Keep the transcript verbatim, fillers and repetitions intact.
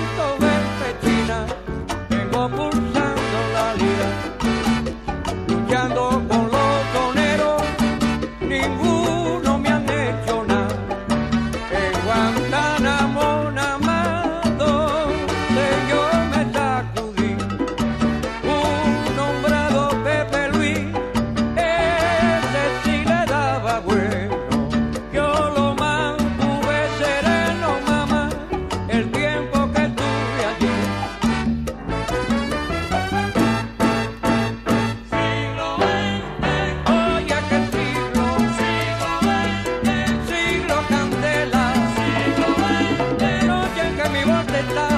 siento verte china, vengo pulsando la lira, luchando con los soneros, ninguno me han hecho nada. En Guantánamo nada más donde yo me sacudí, un nombrado Pepe Luis, ese sí le daba bueno. Yo lo mantuve sereno, mamá, el tiempo que estuve allí. Siglo veinte, oye que siglo, siglo veinte, siglo candela, siglo veinte, noche en que mi voz está